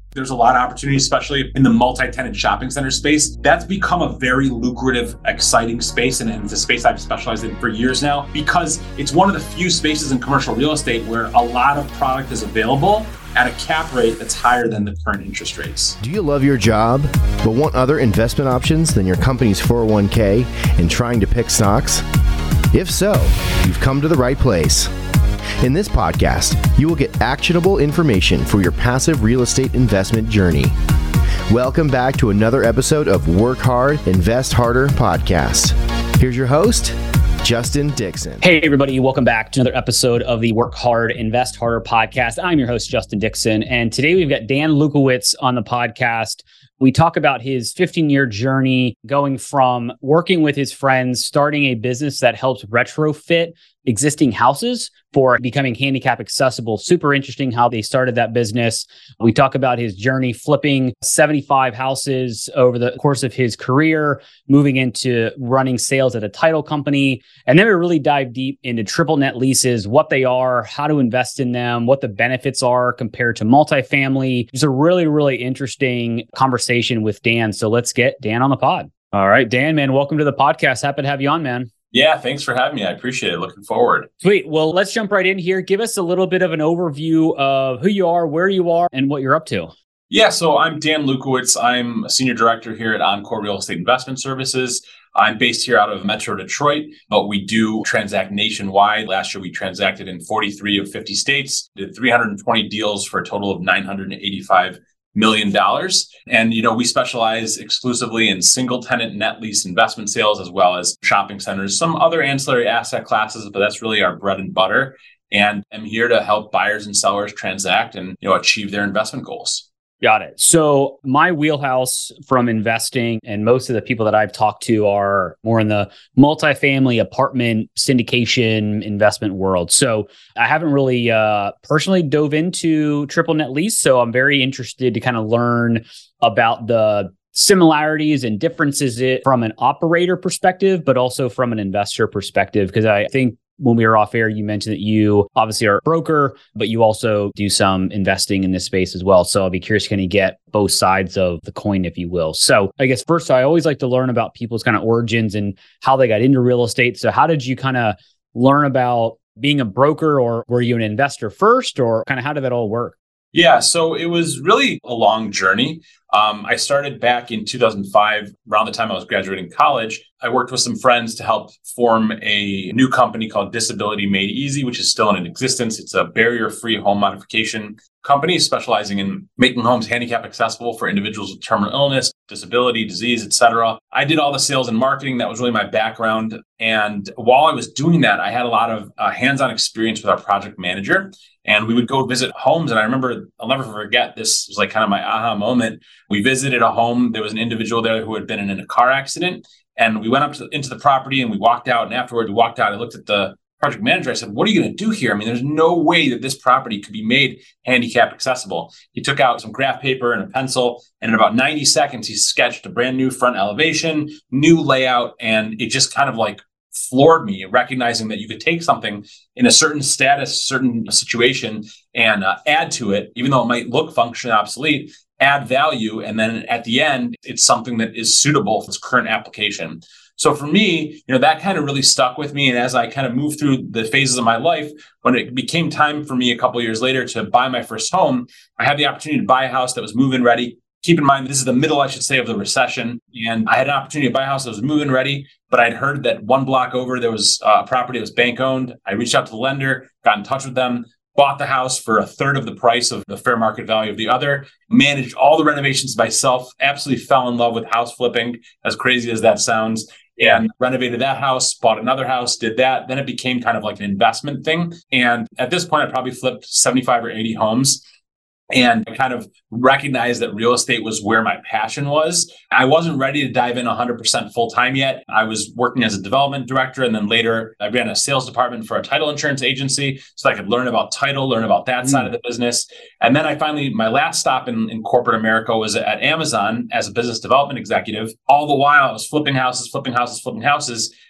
There's a lot of opportunity, especially in the multi-tenant shopping center space. That's become a very lucrative, exciting space. And it's a space I've specialized in for years now because it's one of the few spaces in commercial real estate where a lot of product is available at a cap rate that's higher than the current interest rates. Do you love your job, but want other investment options than your company's 401k and trying to pick stocks? If so, you've come to the right place. In this podcast, you will get actionable information for your passive real estate investment journey. Welcome back to another episode of Work Hard, Invest Harder podcast. Here's your host, Justin Dixon. Hey, everybody. Welcome back to another episode of the Work Hard, Invest Harder podcast. I'm your host, Justin Dixon. And today we've got Dan Lukowitz on the podcast. We talk about his 15-year journey going from working with his friends, starting a business that helps retrofit existing houses for becoming handicap accessible. Super interesting how they started that business. We talk about his journey flipping 75 houses over the course of his career, moving into running sales at a title company. And then we really dive deep into triple net leases, what they are, how to invest in them, what the benefits are compared to multifamily. It's a really, really interesting conversation with Dan. So let's get Dan on the pod. All right, Dan, man, welcome to the podcast. Happy to have you on, man. Yeah, thanks for having me. I appreciate it. Looking forward. Sweet. Well, let's jump right in here. Give us a little bit of an overview of who you are, where you are, and what you're up to. Yeah, so I'm Dan Lukowitz. I'm a senior director here at Encore Real Estate Investment Services. I'm based here out of Metro Detroit, but we do transact nationwide. Last year, we transacted in 43 of 50 states, did 320 deals for a total of $985 million. And, we specialize exclusively in single tenant net lease investment sales, as well as shopping centers, some other ancillary asset classes, but that's really our bread and butter. And I'm here to help buyers and sellers transact and, achieve their investment goals. Got it. So my wheelhouse from investing, and most of the people that I've talked to are more in the multifamily apartment syndication investment world. So I haven't really personally dove into triple net lease. So I'm very interested to kind of learn about the similarities and differences from an operator perspective, but also from an investor perspective, because I think when we were off air, you mentioned that you obviously are a broker, but you also do some investing in this space as well. So I'll be curious to kind of get both sides of the coin, if you will. So I guess first, I always like to learn about people's kind of origins and how they got into real estate. So how did you kind of learn about being a broker, or were you an investor first, or kind of how did that all work? Yeah, so it was really a long journey. I started back in 2005, around the time I was graduating college. I worked with some friends to help form a new company called Disability Made Easy, which is still in existence. It's a barrier-free home modification company specializing in making homes handicap accessible for individuals with terminal illness, disability, disease, etc. I did all the sales and marketing. That was really my background. And while I was doing that, I had a lot of hands-on experience with our project manager. And we would go visit homes. And I remember, I'll never forget, this was like kind of my aha moment. We visited a home. There was an individual there who had been in a car accident. And we went up into the property and we walked out. And afterwards, we walked out. I looked at the project manager. I said, "What are you going to do here? I mean, there's no way that this property could be made handicap accessible." He took out some graph paper and a pencil. And in about 90 seconds, he sketched a brand new front elevation, new layout. And it just kind of like floored me, recognizing that you could take something in a certain status, certain situation, and add to it, even though it might look functionally obsolete, add value. And then at the end, it's something that is suitable for its current application. So for me, that kind of really stuck with me. And as I kind of moved through the phases of my life, when it became time for me a couple of years later to buy my first home, I had the opportunity to buy a house that was move-in ready. Keep in mind, this is the middle, I should say, of the recession. And I had an opportunity to buy a house that was move-in ready, but I'd heard that one block over, there was a property that was bank owned. I reached out to the lender, got in touch with them, bought the house for a third of the price of the fair market value of the other, managed all the renovations myself, absolutely fell in love with house flipping, as crazy as that sounds, and renovated that house, bought another house, did that. Then it became kind of like an investment thing. And at this point, I probably flipped 75 or 80 homes. And I kind of recognized that real estate was where my passion was. I wasn't ready to dive in 100% full time yet. I was working as a development director. And then later I ran a sales department for a title insurance agency so I could learn about title, learn about that side of the business. And then my last stop in corporate America was at Amazon as a business development executive. All the while I was flipping houses.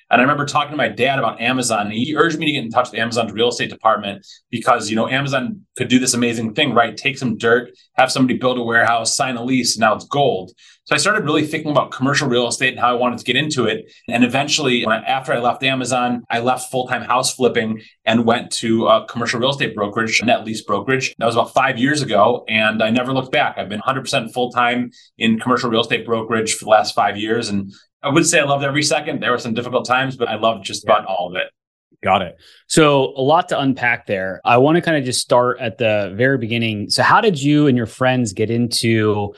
And I remember talking to my dad about Amazon, and he urged me to get in touch with Amazon's real estate department because, Amazon could do this amazing thing, right? Take some dirt, have somebody build a warehouse, sign a lease, and now it's gold. So I started really thinking about commercial real estate and how I wanted to get into it. And eventually, after I left Amazon, I left full-time house flipping and went to a commercial real estate brokerage, net lease brokerage. That was about 5 years ago, and I never looked back. I've been 100% full-time in commercial real estate brokerage for the last 5 years. And I would say I loved every second. There were some difficult times, but I loved just about all of it. Got it. So a lot to unpack there. I want to kind of just start at the very beginning. So how did you and your friends get into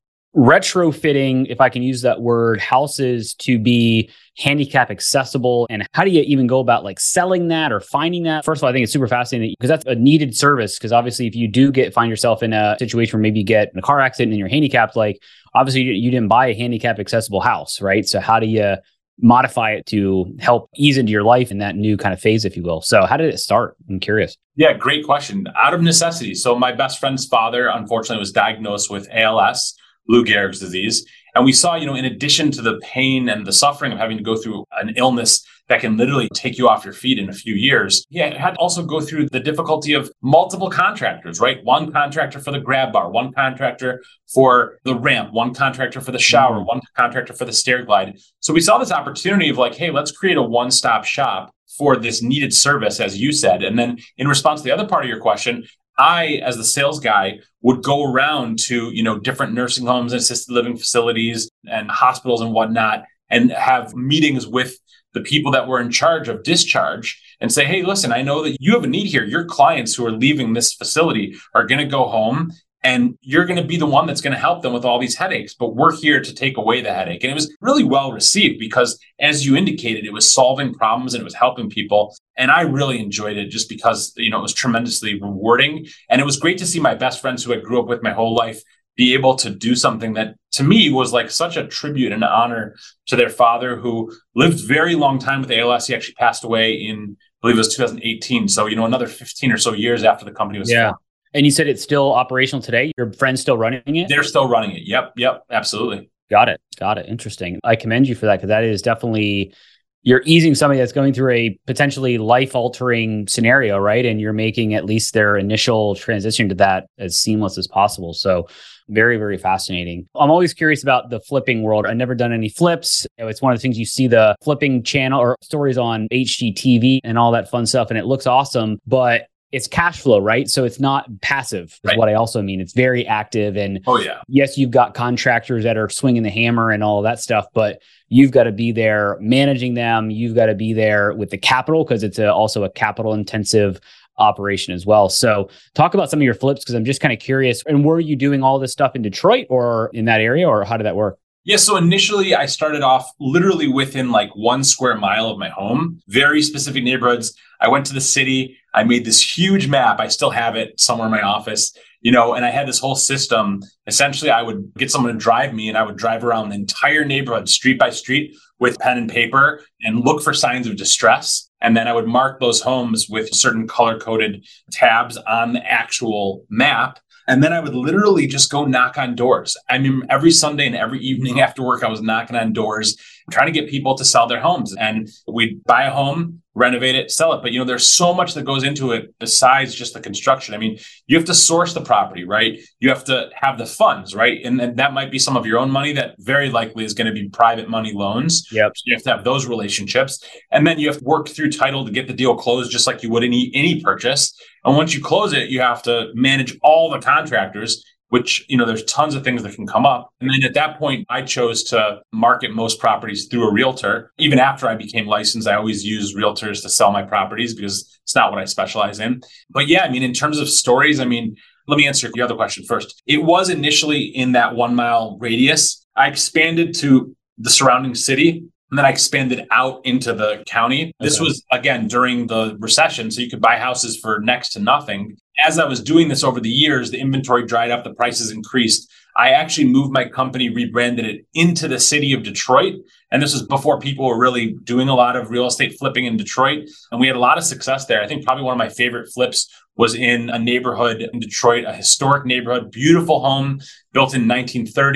retrofitting, if I can use that word, houses to be handicap accessible? And how do you even go about like selling that or finding that? First of all, I think it's super fascinating because that's a needed service. Because obviously if you do find yourself in a situation where maybe you get in a car accident and you're handicapped, like obviously you didn't buy a handicap accessible house, right? So how do you modify it to help ease into your life in that new kind of phase, if you will? So how did it start? I'm curious. Yeah, great question. Out of necessity. So my best friend's father, unfortunately, was diagnosed with ALS, Lou Gehrig's disease. And we saw, in addition to the pain and the suffering of having to go through an illness that can literally take you off your feet in a few years, he had to also go through the difficulty of multiple contractors, right? One contractor for the grab bar, one contractor for the ramp, one contractor for the shower, one contractor for the stair glide. So we saw this opportunity of like, hey, let's create a one-stop shop for this needed service, as you said. And then in response to the other part of your question, I, as the sales guy, would go around to, different nursing homes and assisted living facilities and hospitals and whatnot, and have meetings with the people that were in charge of discharge and say, hey, listen, I know that you have a need here. Your clients who are leaving this facility are going to go home, and you're going to be the one that's going to help them with all these headaches, but we're here to take away the headache. And it was really well received because, as you indicated, it was solving problems and it was helping people. And I really enjoyed it just because, it was tremendously rewarding. And it was great to see my best friends who I grew up with my whole life be able to do something that to me was like such a tribute and an honor to their father, who lived very long time with ALS. He actually passed away in, I believe it was 2018. So, another 15 or so years after the company was formed. And you said it's still operational today? Your friend's still running it? They're still running it. Yep, absolutely. Got it. Interesting. I commend you for that because that is definitely, you're easing somebody that's going through a potentially life-altering scenario, right? And you're making at least their initial transition to that as seamless as possible. So very, very fascinating. I'm always curious about the flipping world. I've never done any flips. It's one of the things you see the flipping channel or stories on HGTV and all that fun stuff. And it looks awesome, but it's cash flow, right? So it's not passive, is what I also mean. It's very active. And yes, you've got contractors that are swinging the hammer and all of that stuff, but you've got to be there managing them. You've got to be there with the capital because it's also a capital intensive operation as well. So talk about some of your flips because I'm just kind of curious. And were you doing all this stuff in Detroit or in that area, or how did that work? Yeah, so initially I started off literally within like 1 square mile of my home, very specific neighborhoods. I went to the city. I made this huge map. I still have it somewhere in my office, and I had this whole system. Essentially, I would get someone to drive me and I would drive around the entire neighborhood, street by street, with pen and paper and look for signs of distress. And then I would mark those homes with certain color-coded tabs on the actual map. And then I would literally just go knock on doors. I mean, every Sunday and every evening after work, I was knocking on doors, trying to get people to sell their homes. And we'd buy a home, renovate it, sell it. But, there's so much that goes into it besides just the construction. I mean, you have to source the property, right? You have to have the funds, right? And that might be some of your own money that very likely is going to be private money loans. Yep. So you have to have those relationships. And then you have to work through title to get the deal closed, just like you would any purchase. And once you close it, you have to manage all the contractors, which, there's tons of things that can come up. And then at that point, I chose to market most properties through a realtor. Even after I became licensed, I always use realtors to sell my properties because it's not what I specialize in. But yeah, in terms of stories, let me answer your other question first. It was initially in that 1 mile radius. I expanded to the surrounding city. And then I expanded out into the county. This was, again, during the recession. So you could buy houses for next to nothing. As I was doing this over the years, the inventory dried up, the prices increased. I actually moved my company, rebranded it into the city of Detroit. And this was before people were really doing a lot of real estate flipping in Detroit. And we had a lot of success there. I think probably one of my favorite flips was in a neighborhood in Detroit, a historic neighborhood, beautiful home built in 1930.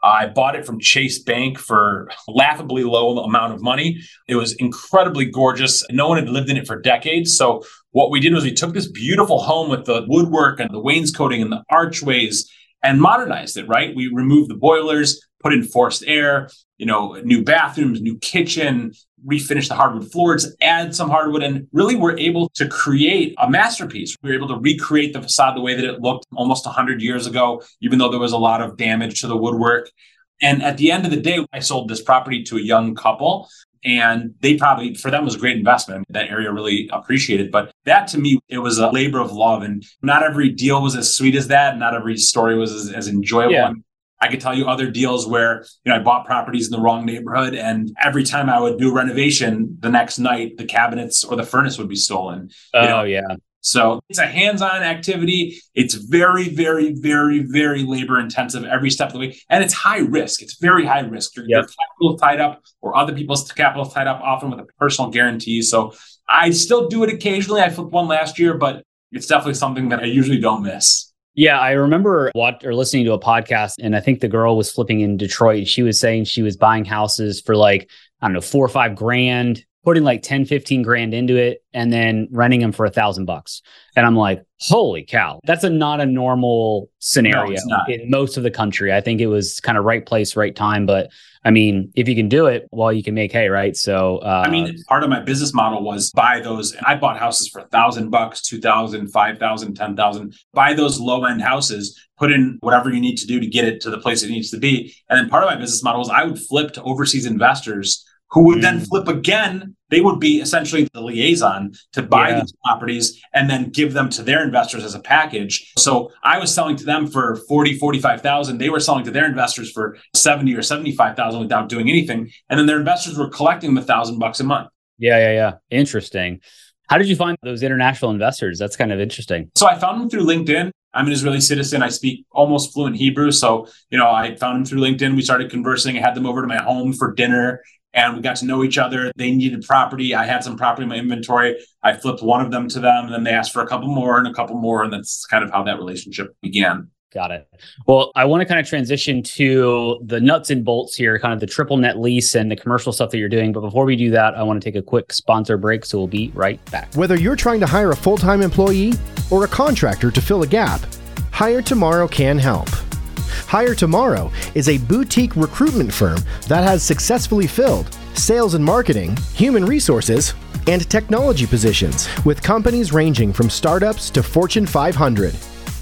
I bought it from Chase Bank for a laughably low amount of money. It was incredibly gorgeous. No one had lived in it for decades. So what we did was we took this beautiful home with the woodwork and the wainscoting and the archways and modernized it, right? We removed the boilers, put in forced air, new bathrooms, new kitchen, refinish the hardwood floors, add some hardwood, and really were able to create a masterpiece. We were able to recreate the facade the way that it looked almost 100 years ago, even though there was a lot of damage to the woodwork. And at the end of the day, I sold this property to a young couple, and for them, it was a great investment. That area really appreciated. But that to me, it was a labor of love. And not every deal was as sweet as that. Not every story was as enjoyable. Yeah. I could tell you other deals where, I bought properties in the wrong neighborhood, and every time I would do a renovation, the next night, the cabinets or the furnace would be stolen. Yeah. So it's a hands-on activity. It's very, very, very, very labor intensive every step of the way. And it's high risk. It's very high risk. Your capital tied up or other people's capital tied up, often with a personal guarantee. So I still do it occasionally. I flipped one last year, but it's definitely something that I usually don't miss. Yeah, I remember listening to a podcast, and I think the girl was flipping in Detroit. She was saying she was buying houses for $4 or $5 grand, putting 10, 15 grand into it, and then renting them for $1,000. And I'm like, holy cow, that's not a normal scenario in most of the country. I think it was kind of right place, right time. But I mean, if you can do it, well, you can make hay, right? So, part of my business model was buy those. And I bought houses for $1,000, $2,000, $5,000, $10,000. Buy those low end houses, put in whatever you need to do to get it to the place it needs to be. And then part of my business model was I would flip to overseas investors who would then flip again. They would be essentially the liaison to buy these properties and then give them to their investors as a package. So I was selling to them for $40,000, $45,000. They were selling to their investors for $70,000 or $75,000 without doing anything. And then their investors were collecting the $1,000 a month. Yeah. Interesting. How did you find those international investors? That's kind of interesting. So I found them through LinkedIn. I'm an Israeli citizen. I speak almost fluent Hebrew. So, I found them through LinkedIn. We started conversing. I had them over to my home for dinner. And we got to know each other. They needed property. I had some property in my inventory. I flipped one of them to them, and then they asked for a couple more. And that's kind of how that relationship began. Got it. Well, I want to kind of transition to the nuts and bolts here, kind of the triple net lease and the commercial stuff that you're doing. But before we do that, I want to take a quick sponsor break. So we'll be right back. Whether you're trying to hire a full-time employee or a contractor to fill a gap, Hire Tomorrow can help. Hire Tomorrow is a boutique recruitment firm that has successfully filled sales and marketing, human resources, and technology positions with companies ranging from startups to Fortune 500.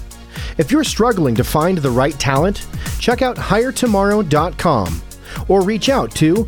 If you're struggling to find the right talent, check out HireTomorrow.com or reach out to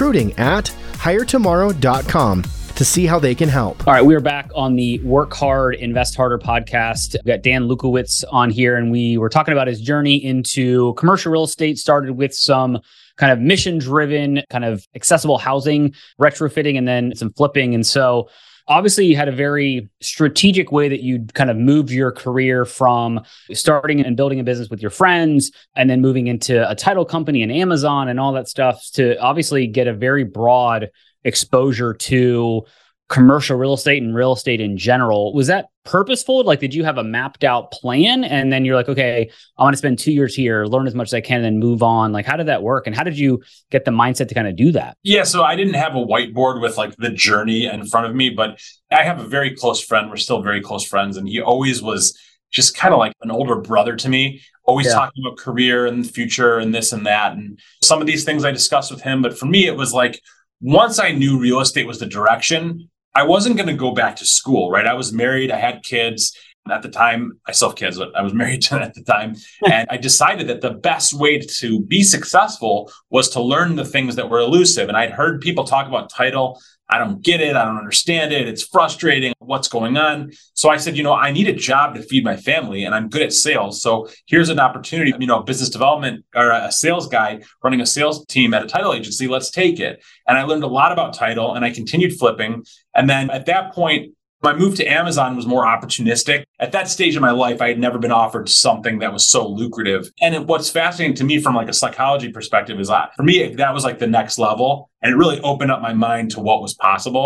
recruiting@HireTomorrow.com to see how they can help. All right, we are back on the Work Hard, Invest Harder podcast. We got Dan Lukowitz on here, and we were talking about his journey into commercial real estate. Started with some kind of mission-driven, kind of accessible housing, retrofitting, and then some flipping. And so obviously you had a very strategic way that you kind of moved your career from starting and building a business with your friends and then moving into a title company and Amazon and all that stuff to obviously get a very broad exposure to commercial real estate and real estate in general. Was that purposeful? Did you have a mapped out plan? And then you're like, okay, I want to spend 2 years here, learn as much as I can, and then move on. How did that work? And how did you get the mindset to kind of do that? Yeah. So I didn't have a whiteboard with the journey in front of me, but I have a very close friend. We're still very close friends. And he always was just kind of like an older brother to me, always talking about career and the future and this and that. And some of these things I discussed with him. But for me, it was once I knew real estate was the direction, I wasn't going to go back to school, right? I was married. I had kids. At the time, I still have kids, but I was married at the time. And I decided that the best way to be successful was to learn the things that were elusive. And I'd heard people talk about title. I don't get it. I don't understand it. It's frustrating. What's going on? So I said, I need a job to feed my family and I'm good at sales. So here's an opportunity, business development or a sales guy running a sales team at a title agency. Let's take it. And I learned a lot about title and I continued flipping. And then at that point, my move to Amazon was more opportunistic. At that stage of my life, I had never been offered something that was so lucrative. And what's fascinating to me from a psychology perspective is that for me, that was the next level. And it really opened up my mind to what was possible.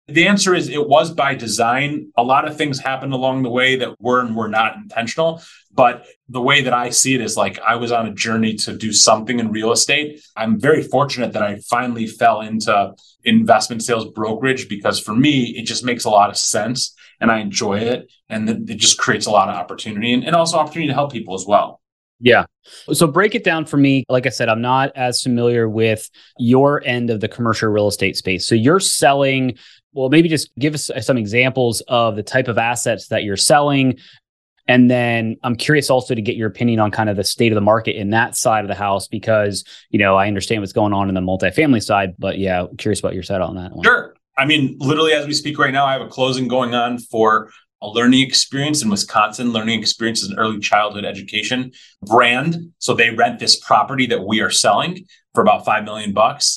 The answer is it was by design. A lot of things happened along the way that were and were not intentional. But the way that I see it is like I was on a journey to do something in real estate. I'm very fortunate that I finally fell into investment sales brokerage because for me, it just makes a lot of sense and I enjoy it. And it just creates a lot of opportunity and also opportunity to help people as well. Yeah. So break it down for me. Like I said, I'm not as familiar with your end of the commercial real estate space. So you're selling, well, maybe just give us some examples of the type of assets that you're selling. And then I'm curious also to get your opinion on kind of the state of the market in that side of the house, because, I understand what's going on in the multifamily side, but yeah, I'm curious about your side on that one. Sure. I mean, literally as we speak right now, I have a closing going on for a learning experience in Wisconsin. Learning Experience is an early childhood education brand. So they rent this property that we are selling for about $5 million,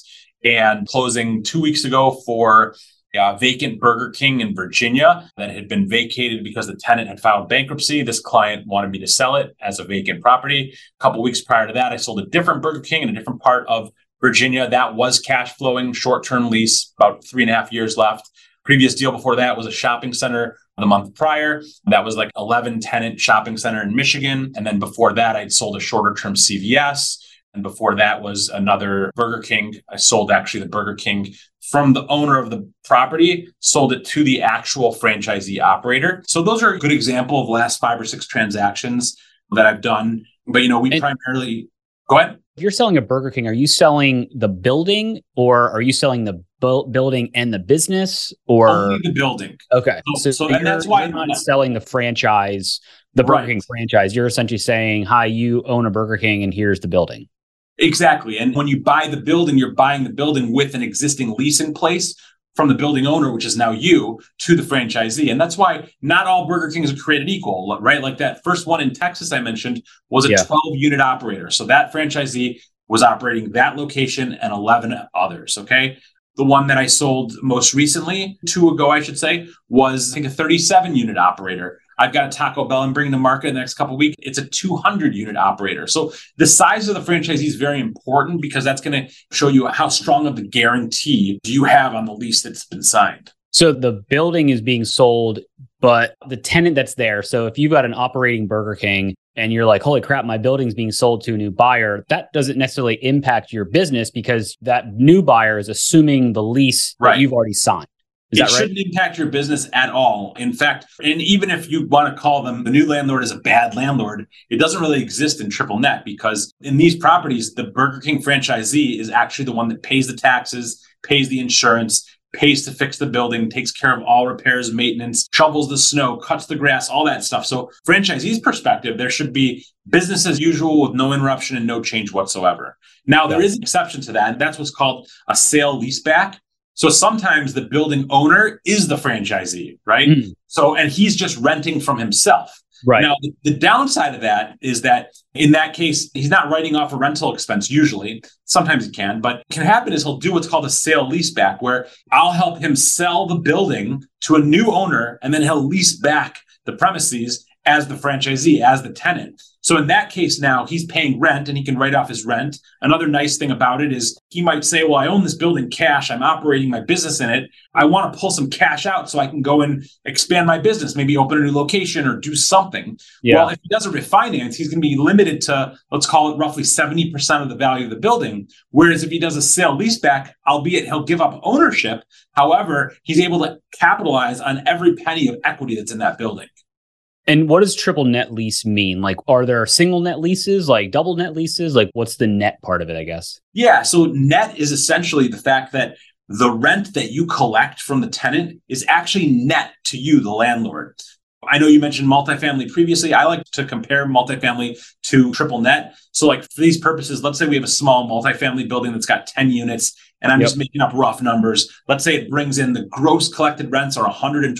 and closing 2 weeks ago for a vacant Burger King in Virginia that had been vacated because the tenant had filed bankruptcy. This client wanted me to sell it as a vacant property. A couple of weeks prior to that, I sold a different Burger King in a different part of Virginia. That was cash flowing, short-term lease, about 3.5 years left. Previous deal before that was a shopping center the month prior. That was like 11 tenant shopping center in Michigan. And then before that, I'd sold a shorter term CVS. And before that was another Burger King. I sold actually the Burger King from the owner of the property, sold it to the actual franchisee operator. So those are a good example of the last 5 or 6 transactions that I've done. But, primarily, go ahead. If you're selling a Burger King, are you selling the building or are you selling the building and the business, or only the building? Okay. So and that's why you're not selling the franchise, the Burger King franchise. You're essentially saying, hi, you own a Burger King and here's the building. Exactly. And when you buy the building, you're buying the building with an existing lease in place from the building owner, which is now you, to the franchisee. And that's why not all Burger Kings are created equal, right? Like that first one in Texas I mentioned was a 12-unit operator. So that franchisee was operating that location and 11 others, okay? The one that I sold most recently, 2 ago, I should say, was I think a 37-unit operator. I've got a Taco Bell I'm bringing to market in the next couple of weeks. It's a 200-unit operator. So the size of the franchisee is very important because that's going to show you how strong of the guarantee do you have on the lease that's been signed. So the building is being sold, but the tenant that's there. So if you've got an operating Burger King and you're like, holy crap, my building's being sold to a new buyer, that doesn't necessarily impact your business because that new buyer is assuming the lease that you've already signed. It shouldn't impact your business at all. In fact, and even if you want to call them the new landlord is a bad landlord, it doesn't really exist in triple net because in these properties, the Burger King franchisee is actually the one that pays the taxes, pays the insurance, pays to fix the building, takes care of all repairs, maintenance, shovels the snow, cuts the grass, all that stuff. So franchisee's perspective, there should be business as usual with no interruption and no change whatsoever. Now, there is an exception to that, and that's what's called a sale leaseback. So sometimes the building owner is the franchisee, right? So, and he's just renting from himself. Right. Now, the downside of that is that in that case, he's not writing off a rental expense usually. Sometimes he can, but what can happen is he'll do what's called a sale leaseback, where I'll help him sell the building to a new owner, and then he'll lease back the premises as the franchisee, as the tenant. So in that case now, he's paying rent and he can write off his rent. Another nice thing about it is he might say, well, I own this building cash. I'm operating my business in it. I want to pull some cash out so I can go and expand my business, maybe open a new location or do something. Yeah. Well, if he does a refinance, he's going to be limited to, let's call it roughly 70% of the value of the building. Whereas if he does a sale leaseback, albeit he'll give up ownership, however, he's able to capitalize on every penny of equity that's in that building. And what does triple net lease mean? Like, are there single net leases, like double net leases? Like, what's the net part of it, I guess? Yeah. So net is essentially the fact that the rent that you collect from the tenant is actually net to you, the landlord. I know you mentioned multifamily previously. I like to compare multifamily to triple net. So like for these purposes, let's say we have a small multifamily building that's got 10 units, and I'm just making up rough numbers. Let's say it brings in the gross collected rents are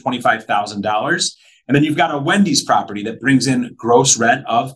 $125,000. And then you've got a Wendy's property that brings in gross rent of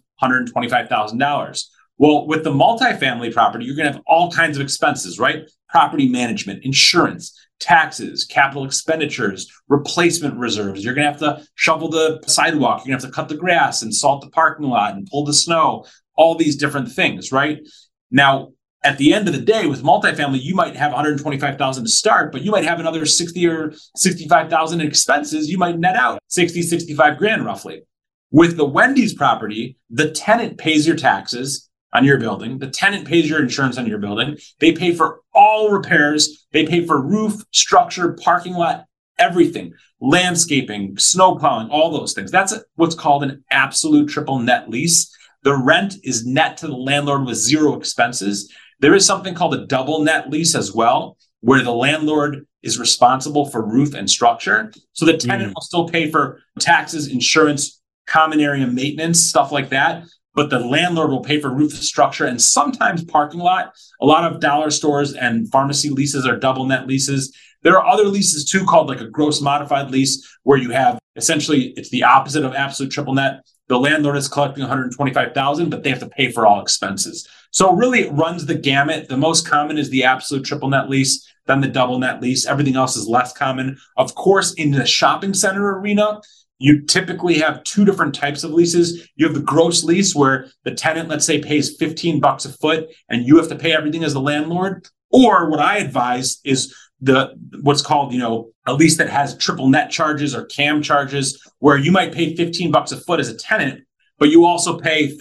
$125,000. Well, with the multifamily property, you're going to have all kinds of expenses, right? Property management, insurance, taxes, capital expenditures, replacement reserves. You're going to have to shovel the sidewalk. You're going to have to cut the grass and salt the parking lot and pull the snow, all these different things, right? Now, At the end of the day, with multifamily, you might have 125,000 to start, but you might have another 60 or 65,000 in expenses. You might net out 60, 65 grand roughly. With the Wendy's property, the tenant pays your taxes on your building. The tenant pays your insurance on your building. They pay for all repairs. They pay for roof, structure, parking lot, everything, landscaping, snow plowing, all those things. That's what's called an absolute triple net lease. The rent is net to the landlord with zero expenses. There is something called a double net lease as well, where the landlord is responsible for roof and structure. So the tenant will still pay for taxes, insurance, common area maintenance, stuff like that. But the landlord will pay for roof structure and sometimes parking lot. A lot of dollar stores and pharmacy leases are double net leases. There are other leases too called like a gross modified lease, where you have essentially, it's the opposite of absolute triple net. The landlord is collecting $125,000, but they have to pay for all expenses. So really it runs the gamut. The most common is the absolute triple net lease, then the double net lease. Everything else is less common. Of course, in the shopping center arena, you typically have two different types of leases. You have the gross lease where the tenant, let's say, pays $15 a foot and you have to pay everything as the landlord. Or what I advise is what's called, a lease that has triple net charges or CAM charges, where you might pay $15 a foot as a tenant, but you also pay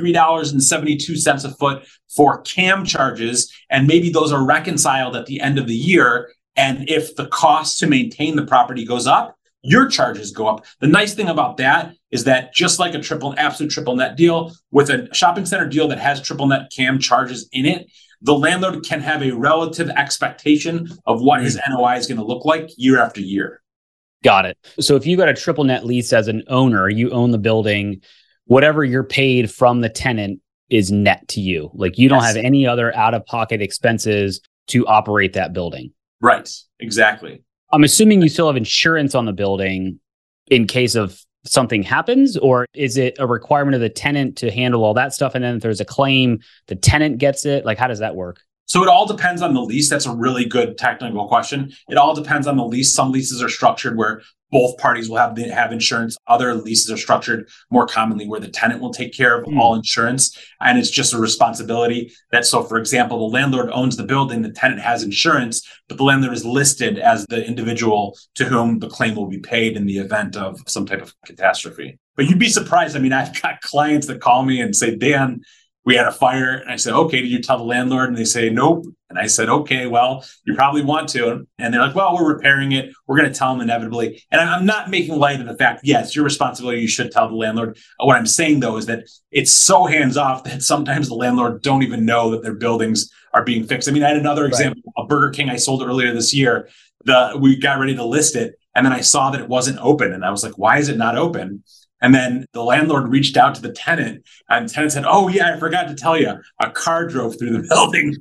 $3.72 a foot for CAM charges. And maybe those are reconciled at the end of the year. And if the cost to maintain the property goes up, your charges go up. The nice thing about that is that just like absolute triple net deal, with a shopping center deal that has triple net CAM charges in it, the landlord can have a relative expectation of what his NOI is going to look like year after year. Got it. So if you got a triple net lease as an owner, you own the building, whatever you're paid from the tenant is net to you. Like you don't have any other out-of-pocket expenses to operate that building. Right. Exactly. I'm assuming you still have insurance on the building in case of something happens, or is it a requirement of the tenant to handle all that stuff? And then if there's a claim, the tenant gets it? Like, how does that work? So it all depends on the lease. That's a really good technical question. It all depends on the lease. Some leases are structured where both parties will have insurance. Other leases are structured more commonly where the tenant will take care of all insurance. And it's just a responsibility so for example, the landlord owns the building, the tenant has insurance, but the landlord is listed as the individual to whom the claim will be paid in the event of some type of catastrophe. But you'd be surprised. I mean, I've got clients that call me and say, Dan, we had a fire. And I said, okay, did you tell the landlord? And they say, nope. And I said, okay, well, you probably want to. And they're like, well, we're repairing it. We're going to tell them inevitably. And I'm not making light of the fact, yeah, it's your responsibility. You should tell the landlord. What I'm saying, though, is that it's so hands off that sometimes the landlord don't even know that their buildings are being fixed. I mean, I had another example, a Burger King I sold earlier this year. We got ready to list it. And then I saw that it wasn't open. And I was like, why is it not open? And then the landlord reached out to the tenant, and the tenant said, oh, yeah, I forgot to tell you, a car drove through the building.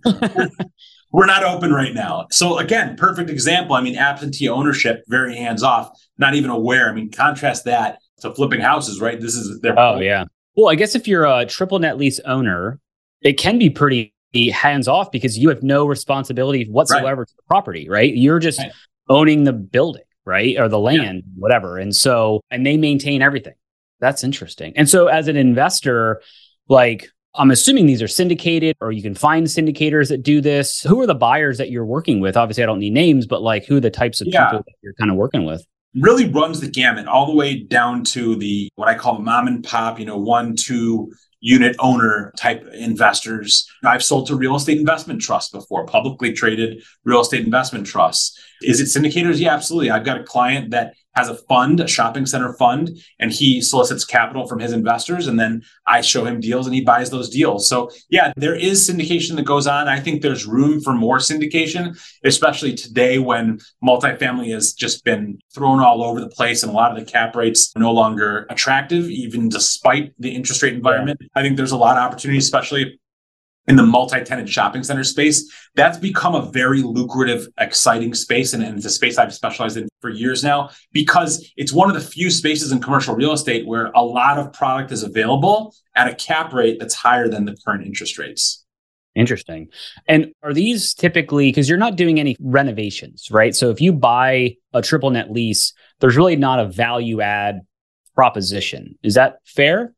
We're not open right now. So again, perfect example. I mean, absentee ownership, very hands off, not even aware. I mean, contrast that to flipping houses, right? This is their Oh, yeah. Well, I guess if you're a triple net lease owner, it can be pretty hands off because you have no responsibility whatsoever to the property, right? You're just owning the building, right? Or the land, whatever. And they maintain everything. That's interesting. And so as an investor, like, I'm assuming these are syndicated, or you can find syndicators that do this. Who are the buyers that you're working with? Obviously, I don't need names, but like, who are the types of people that you're kind of working with? Really runs the gamut all the way down to the, what I call the mom and pop, 1, 2 unit owner type investors. I've sold to real estate investment trusts before, publicly traded real estate investment trusts. Is it syndicators? Yeah, absolutely. I've got a client that has a fund, a shopping center fund, and he solicits capital from his investors. And then I show him deals and he buys those deals. So yeah, there is syndication that goes on. I think there's room for more syndication, especially today when multifamily has just been thrown all over the place and a lot of the cap rates are no longer attractive, even despite the interest rate environment. I think there's a lot of opportunity, especially in the multi-tenant shopping center space. That's become a very lucrative, exciting space. And it's a space I've specialized in for years now, because it's one of the few spaces in commercial real estate where a lot of product is available at a cap rate that's higher than the current interest rates. Interesting. And are these typically, because you're not doing any renovations, right? So if you buy a triple net lease, there's really not a value add proposition. Is that fair?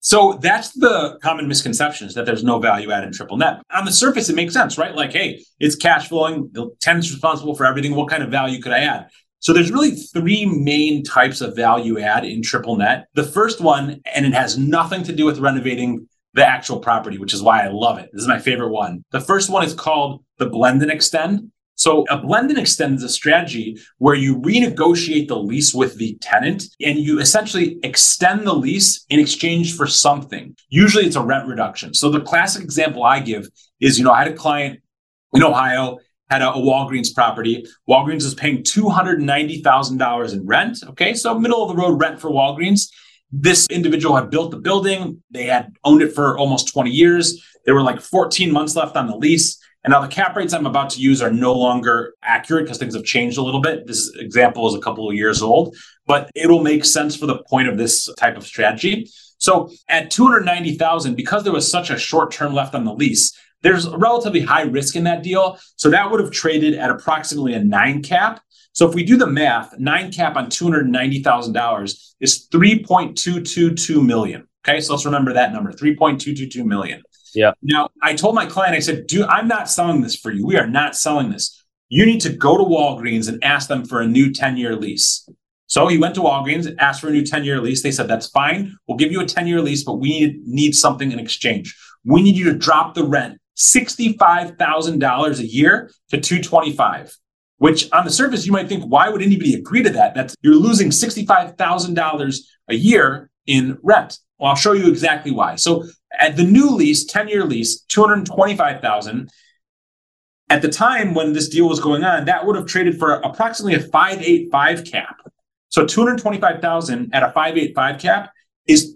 So that's the common misconception, is that there's no value add in triple net. On the surface, it makes sense, right? Like, hey, it's cash flowing. The tenant's responsible for everything. What kind of value could I add? So there's really three main types of value add in triple net. The first one, and it has nothing to do with renovating the actual property, which is why I love it. This is my favorite one. The first one is called the blend and extend. So a blend and extend is a strategy where you renegotiate the lease with the tenant and you essentially extend the lease in exchange for something. Usually it's a rent reduction. So the classic example I give is, I had a client in Ohio, had a Walgreens property. Walgreens was paying $290,000 in rent. Okay, so middle of the road rent for Walgreens. This individual had built the building. They had owned it for almost 20 years. There were like 14 months left on the lease. And now the cap rates I'm about to use are no longer accurate because things have changed a little bit. This example is a couple of years old, but it'll make sense for the point of this type of strategy. So at $290,000, because there was such a short term left on the lease, there's a relatively high risk in that deal. So that would have traded at approximately a 9 cap. So if we do the math, 9 cap on $290,000 is $3.222 million. Okay, so let's remember that number, $3.222 million. Yeah. Now, I told my client, I said, dude, I'm not selling this for you. We are not selling this. You need to go to Walgreens and ask them for a new 10-year lease. So he went to Walgreens, asked for a new 10-year lease. They said, that's fine. We'll give you a 10-year lease, but we need something in exchange. We need you to drop the rent $65,000 a year to $225,000, which on the surface, you might think, why would anybody agree to that? You're losing $65,000 a year in rent. Well, I'll show you exactly why. So at the new lease, 10-year lease, $225,000. At the time when this deal was going on, that would have traded for approximately a 5.85 cap. So $225,000 at a 5.85 cap is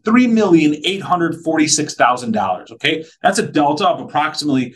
$3,846,000. Okay, that's a delta of approximately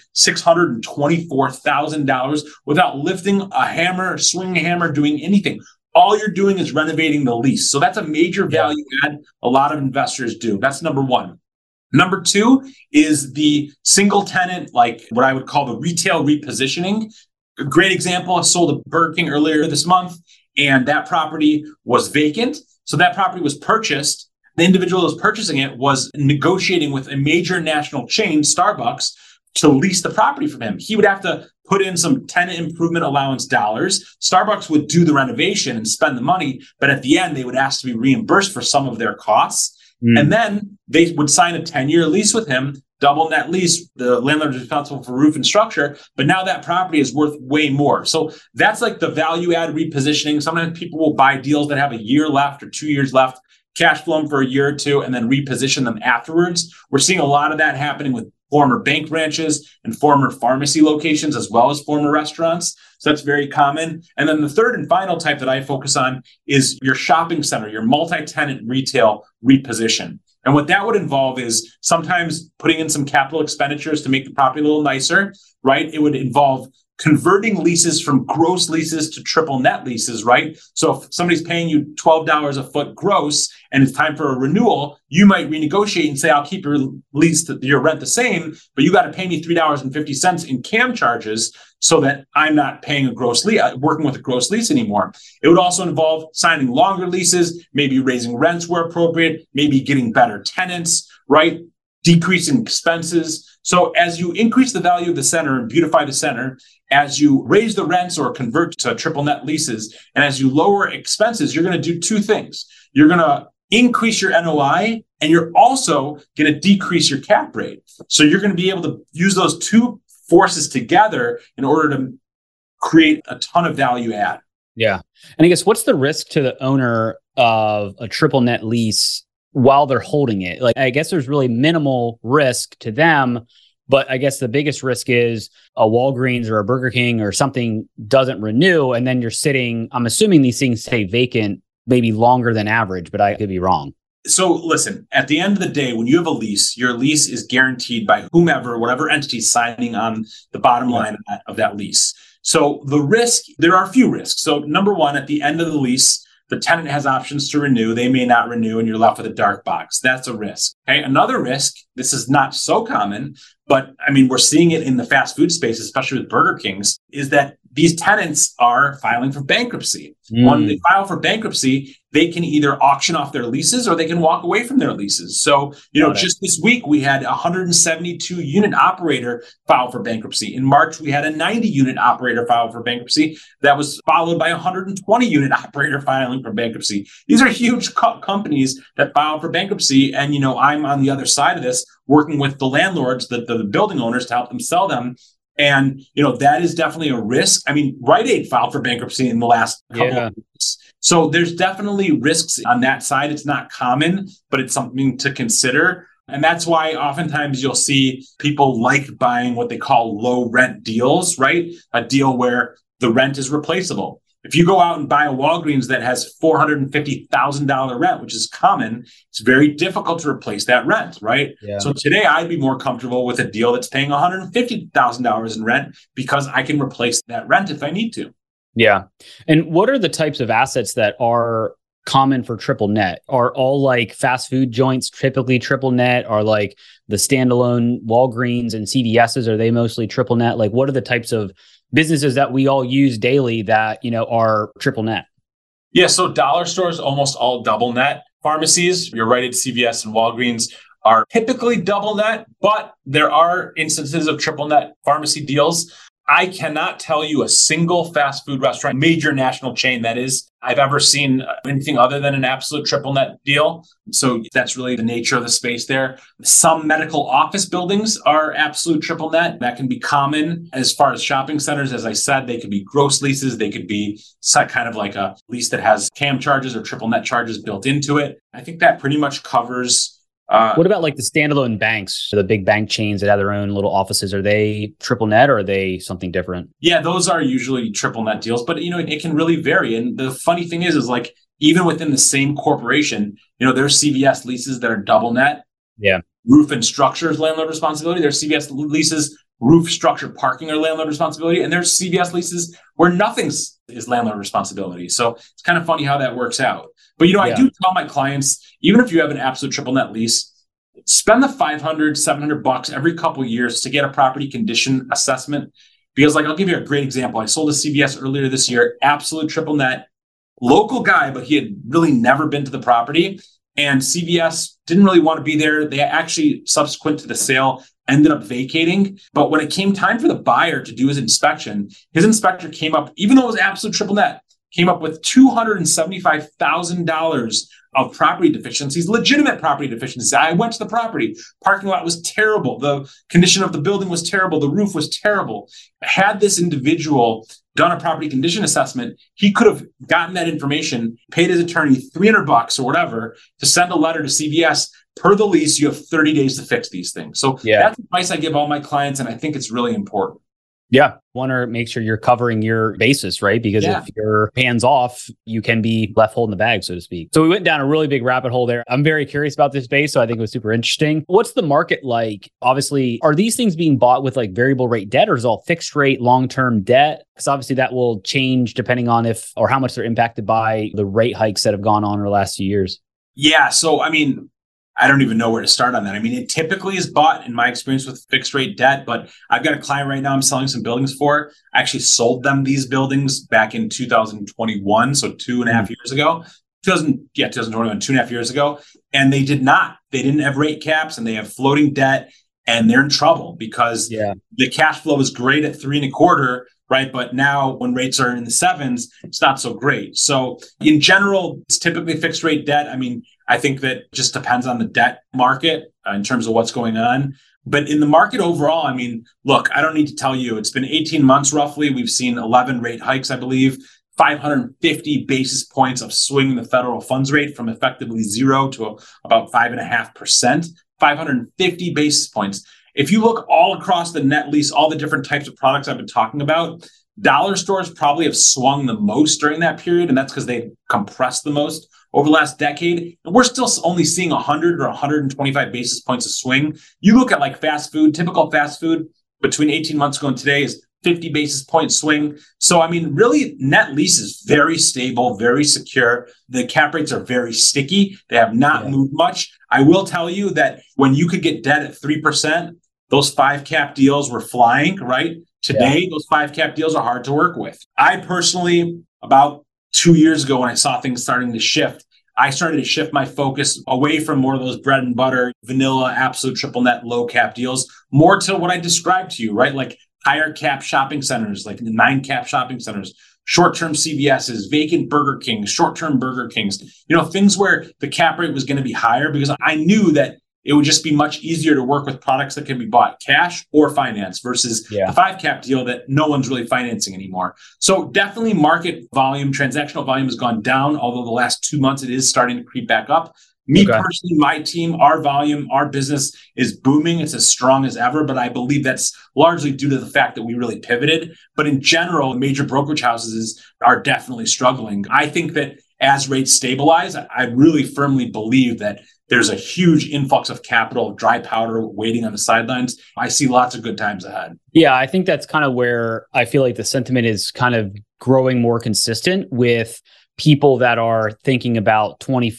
$624,000 without lifting a hammer, swinging a hammer, doing anything. All you're doing is renovating the lease. So that's a major value add a lot of investors do. That's number one. Number two is the single tenant, like what I would call the retail repositioning. A great example, I sold a Burger King earlier this month, and that property was vacant. So that property was purchased. The individual that was purchasing it was negotiating with a major national chain, Starbucks, to lease the property from him. He would have to put in some tenant improvement allowance dollars. Starbucks would do the renovation and spend the money, but at the end, they would ask to be reimbursed for some of their costs. And then they would sign a 10-year lease with him, double net lease. The landlord is responsible for roof and structure, but now that property is worth way more. So that's like the value add repositioning. Sometimes people will buy deals that have a year left or 2 years left, cash flow them for a year or two, and then reposition them afterwards. We're seeing a lot of that happening with former bank branches and former pharmacy locations, as well as former restaurants. So that's very common. And then the third and final type that I focus on is your shopping center, your multi-tenant retail reposition. And what that would involve is sometimes putting in some capital expenditures to make the property a little nicer, right? It would involve converting leases from gross leases to triple net leases, right? So if somebody's paying you $12 a foot gross and it's time for a renewal, you might renegotiate and say, I'll keep your your rent the same, but you got to pay me $3.50 in CAM charges so that I'm not paying a gross lease, working with a gross lease anymore. It would also involve signing longer leases, maybe raising rents where appropriate, maybe getting better tenants, right? Decreasing expenses. So as you increase the value of the center and beautify the center, as you raise the rents or convert to triple net leases, and as you lower expenses, you're going to do two things. You're going to increase your NOI, and you're also going to decrease your cap rate. So you're going to be able to use those two forces together in order to create a ton of value add. Yeah. And I guess what's the risk to the owner of a triple net lease while they're holding it? Like, I guess there's really minimal risk to them, but I guess the biggest risk is a Walgreens or a Burger King or something doesn't renew. And then you're sitting, I'm assuming these things stay vacant maybe longer than average, but I could be wrong. So listen, at the end of the day, when you have a lease, your lease is guaranteed by whomever, whatever entity signing on the bottom line of that lease. So the risk, there are a few risks. So number one, at the end of the lease, the tenant has options to renew. They may not renew and you're left with a dark box. That's a risk. Okay. Another risk this is not so common, but I mean, we're seeing it in the fast food space, especially with Burger King's, is that these tenants are filing for bankruptcy. When they file for bankruptcy, they can either auction off their leases or they can walk away from their leases. So, just this week, we had a 172 unit operator file for bankruptcy. In March, we had a 90 unit operator file for bankruptcy. That was followed by a 120 unit operator filing for bankruptcy. These are huge companies that file for bankruptcy. And, I'm on the other side of this, working with the landlords, the building owners, to help them sell them. And, that is definitely a risk. I mean, Rite Aid filed for bankruptcy in the last couple of weeks. So there's definitely risks on that side. It's not common, but it's something to consider. And that's why oftentimes you'll see people like buying what they call low rent deals, right? A deal where the rent is replaceable. If you go out and buy a Walgreens that has $450,000 rent, which is common, it's very difficult to replace that rent, right? Yeah. So today I'd be more comfortable with a deal that's paying $150,000 in rent because I can replace that rent if I need to. Yeah. And what are the types of assets that are common for triple net? Are all like fast food joints typically triple net? Are like the standalone Walgreens and CVS's, are they mostly triple net? Like what are the types of businesses that we all use daily that, are triple net? Yeah. So dollar stores, almost all double net. Pharmacies, your Rite Aid, CVS, and Walgreens are typically double net, but there are instances of triple net pharmacy deals. I cannot tell you a single fast food restaurant, major national chain that is, I've ever seen anything other than an absolute triple net deal. So that's really the nature of the space there. Some medical office buildings are absolute triple net. That can be common. As far as shopping centers, as I said, they could be gross leases. They could be kind of like a lease that has CAM charges or triple net charges built into it. I think that pretty much covers. What about like the standalone banks, the big bank chains that have their own little offices? Are they triple net or are they something different? Yeah, those are usually triple net deals, but it can really vary. And the funny thing is like even within the same corporation, there's CVS leases that are double net. Yeah. Roof and structure is landlord responsibility. There's CVS leases, roof, structure, parking are landlord responsibility. And there's CVS leases where nothing's is landlord responsibility. So it's kind of funny how that works out. But, I do tell my clients, even if you have an absolute triple net lease, spend the $500, $700 every couple of years to get a property condition assessment. Because I'll give you a great example. I sold a CVS earlier this year, absolute triple net, local guy, but he had really never been to the property. And CVS didn't really want to be there. They actually, subsequent to the sale, ended up vacating. But when it came time for the buyer to do his inspector came up, even though it was absolute triple net, came up with $275,000 of property deficiencies, legitimate property deficiencies. I went to the property. Parking lot was terrible. The condition of the building was terrible. The roof was terrible. Had this individual done a property condition assessment, he could have gotten that information, paid his attorney $300 or whatever to send a letter to CVS. Per the lease, you have 30 days to fix these things. So that's advice I give all my clients, and I think it's really important. Yeah. Want to make sure you're covering your basis, right? Because if you're hands off, you can be left holding the bag, so to speak. So we went down a really big rabbit hole there. I'm very curious about this space, so I think it was super interesting. What's the market like? Obviously, are these things being bought with like variable rate debt, or is it all fixed rate long-term debt? Because obviously that will change depending on if or how much they're impacted by the rate hikes that have gone on in the last few years. Yeah. So, I don't even know where to start on that. It typically is bought, in my experience, with fixed rate debt, but I've got a client right now I'm selling some buildings for. I actually sold them these buildings back in 2021, so 2.5 years ago. 2021, 2.5 years ago. And they didn't have rate caps, and they have floating debt, and they're in trouble because the cash flow is great at 3.25%, right? But now when rates are in the 7s, it's not so great. So in general, it's typically fixed rate debt. I think that just depends on the debt market in terms of what's going on. But in the market overall, look, I don't need to tell you, it's been 18 months roughly. We've seen 11 rate hikes, I believe, 550 basis points of swing in the federal funds rate from effectively 0 to about 5.5%, 550 basis points. If you look all across the net lease, all the different types of products I've been talking about, dollar stores probably have swung the most during that period, and that's because they compressed the most over the last decade. And we're still only seeing 100 or 125 basis points of swing. You look at like fast food, typical fast food between 18 months ago and today is 50 basis point swing. So, I mean, really, net lease is very stable, very secure. The cap rates are very sticky. They have not moved much. I will tell you that when you could get debt at 3%, those 5-cap deals were flying, right? Today, those 5-cap deals are hard to work with. I personally, about 2 years ago, when I saw things starting to shift, I started to shift my focus away from more of those bread and butter, vanilla, absolute triple net, low cap deals, more to what I described to you, right? Like higher cap shopping centers, like the 9-cap shopping centers, short-term CVSs, vacant Burger Kings, short-term Burger Kings, things where the cap rate was going to be higher, because I knew that it would just be much easier to work with products that can be bought cash or finance versus the 5-cap deal that no one's really financing anymore. So definitely market volume, transactional volume has gone down, although the last 2 months it is starting to creep back up. Me personally, my team, our volume, our business is booming. It's as strong as ever, but I believe that's largely due to the fact that we really pivoted. But in general, major brokerage houses are definitely struggling. I think that as rates stabilize, I really firmly believe that there's a huge influx of capital, dry powder waiting on the sidelines. I see lots of good times ahead. Yeah, I think that's kind of where I feel like the sentiment is kind of growing more consistent with people that are thinking about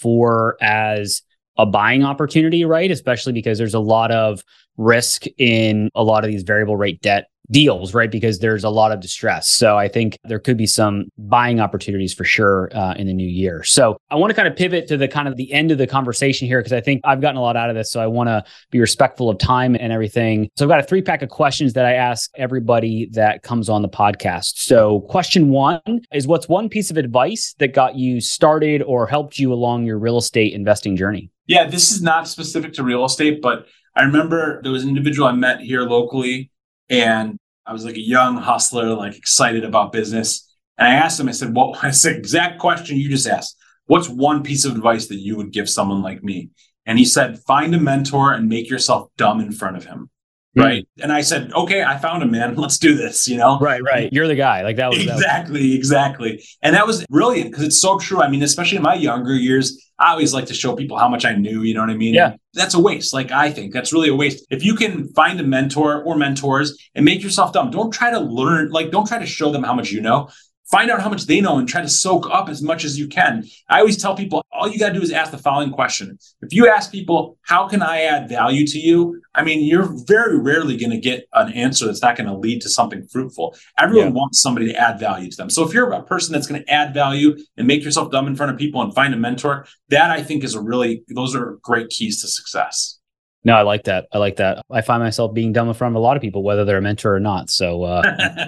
24 as a buying opportunity, right? Especially because there's a lot of risk in a lot of these variable rate debt deals, right? Because there's a lot of distress. So I think there could be some buying opportunities for sure in the new year. So I want to kind of pivot to the end of the conversation here, because I think I've gotten a lot out of this. So I want to be respectful of time and everything. So I've got a 3-pack of questions that I ask everybody that comes on the podcast. So question 1 is, what's one piece of advice that got you started or helped you along your real estate investing journey? Yeah, this is not specific to real estate, but I remember there was an individual I met here locally, and I was like a young hustler, like excited about business. And I asked him, I said, it's the exact question you just asked. What's one piece of advice that you would give someone like me? And he said, find a mentor and make yourself dumb in front of him. Right. And I said, okay, I found him, man. Let's do this, Right. You're the guy. Like that was exactly. And that was brilliant, because it's so true. I mean, especially in my younger years, I always like to show people how much I knew, you know what I mean? Yeah. That's a waste. Like, I think that's really a waste. If you can find a mentor or mentors and make yourself dumb, don't try to learn, don't try to show them how much you know. Find out how much they know and try to soak up as much as you can. I always tell people, all you got to do is ask the following question. If you ask people, how can I add value to you? I mean, you're very rarely going to get an answer that's not going to lead to something fruitful. Everyone wants somebody to add value to them. So if you're a person that's going to add value and make yourself dumb in front of people and find a mentor, that I think is those are great keys to success. No, I like that. I find myself being dumb in front of a lot of people, whether they're a mentor or not. So,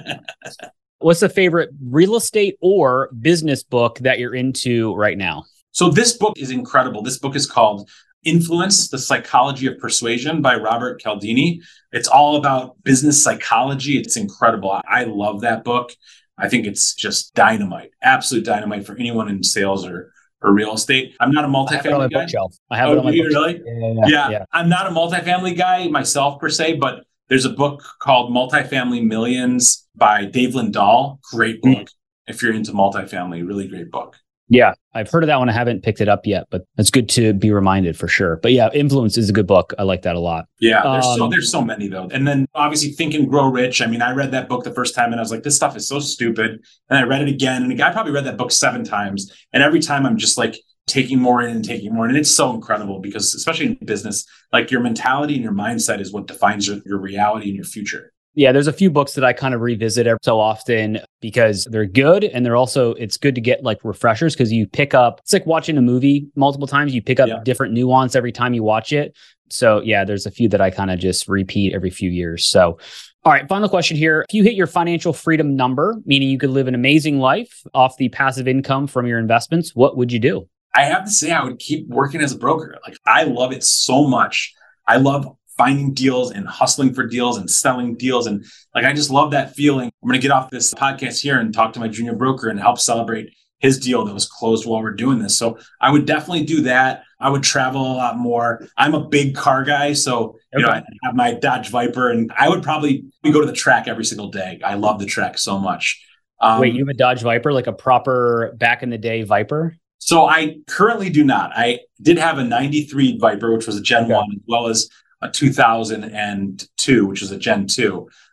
what's the favorite real estate or business book that you're into right now? So this book is incredible. This book is called Influence, The Psychology of Persuasion by Robert Cialdini. It's all about business psychology. It's incredible. I love that book. I think it's just dynamite, absolute dynamite for anyone in sales or real estate. I'm not a multifamily guy. I have it on my bookshelf. Really? Yeah. I'm not a multifamily guy myself per se, but there's a book called Multifamily Millions by Dave Lindahl. Great book. If you're into multifamily, really great book. Yeah, I've heard of that one. I haven't picked it up yet, but it's good to be reminded for sure. But yeah, Influence is a good book. I like that a lot. Yeah, there's so many though. And then obviously Think and Grow Rich. I mean, I read that book the first time and I was like, this stuff is so stupid. And I read it again. And I probably read that book 7 times. And every time I'm just like taking more in and taking more in. And it's so incredible because especially in business, like your mentality and your mindset is what defines your reality and your future. Yeah, there's a few books that I kind of revisit every so often because they're good. And they're also, it's good to get like refreshers because you pick up, it's like watching a movie multiple times. You pick up different nuance every time you watch it. So yeah, there's a few that I kind of just repeat every few years. So, all right, final question here. If you hit your financial freedom number, meaning you could live an amazing life off the passive income from your investments, what would you do? I have to say I would keep working as a broker. Like I love it so much. I love finding deals and hustling for deals and selling deals. And like, I just love that feeling. I'm going to get off this podcast here and talk to my junior broker and help celebrate his deal that was closed while we're doing this. So I would definitely do that. I would travel a lot more. I'm a big car guy. So, I have my Dodge Viper and I would probably go to the track every single day. I love the track so much. Wait, you have a Dodge Viper, like a proper back in the day Viper? So I currently do not. I did have a 93 Viper, which was a Gen 1, as well as a 2002, which was a Gen 2.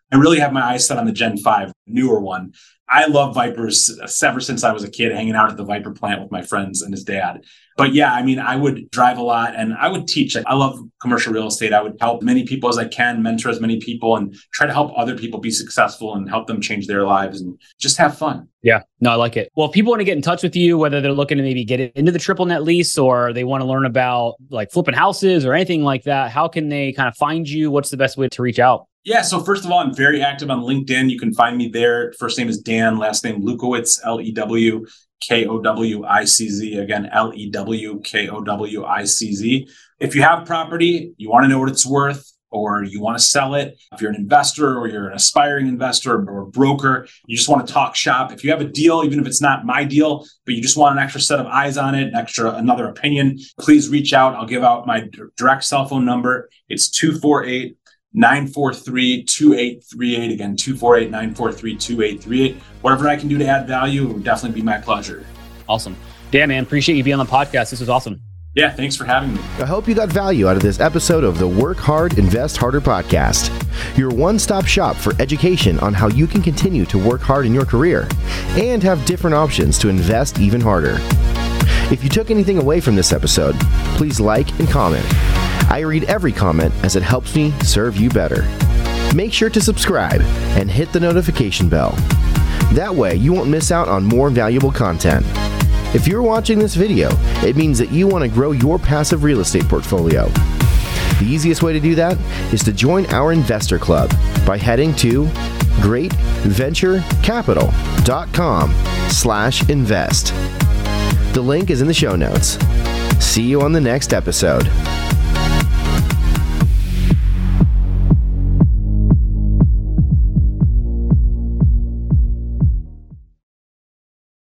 I really have my eyes set on the Gen 5, newer one. I love Vipers ever since I was a kid, hanging out at the Viper plant with my friends and his dad. But yeah, I mean, I would drive a lot and I would teach. I love commercial real estate. I would help many people as I can, mentor as many people, and try to help other people be successful and help them change their lives and just have fun. Yeah, no, I like it. Well, if people want to get in touch with you, whether they're looking to maybe get into the triple net lease or they want to learn about like flipping houses or anything like that, how can they kind of find you? What's the best way to reach out? Yeah. So first of all, I'm very active on LinkedIn. You can find me there. First name is Dan, last name Lewkowicz, Lewkowicz. Again, Lewkowicz. If you have property, you want to know what it's worth, or you want to sell it, if you're an investor or you're an aspiring investor or a broker, you just want to talk shop. If you have a deal, even if it's not my deal, but you just want an extra set of eyes on it, another opinion, please reach out. I'll give out my direct cell phone number. It's 248-943-2838. Again, 248-943-2838. Whatever I can do to add value, it would definitely be my pleasure. Awesome. Dan, man, appreciate you being on the podcast. This was awesome. Yeah, thanks for having me. I hope you got value out of this episode of the Work Hard, Invest Harder podcast, your one-stop shop for education on how you can continue to work hard in your career and have different options to invest even harder. If you took anything away from this episode, please like and comment. I read every comment as it helps me serve you better. Make sure to subscribe and hit the notification bell. That way you won't miss out on more valuable content. If you're watching this video, it means that you want to grow your passive real estate portfolio. The easiest way to do that is to join our investor club by heading to greatventurecapital.com/invest. The link is in the show notes. See you on the next episode.